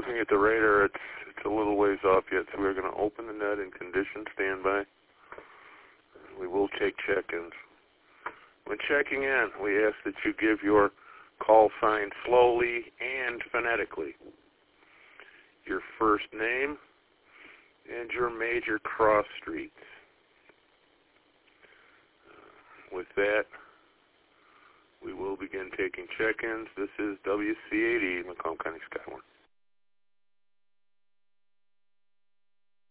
looking at the radar, it's a little ways off yet, so we're going to open the net in condition standby. We will take check-ins. When checking in, we ask that you give your call sign slowly and phonetically. Your first name and your major cross streets. With that, we will begin taking check-ins. This is WC80, Macomb County Skywarn.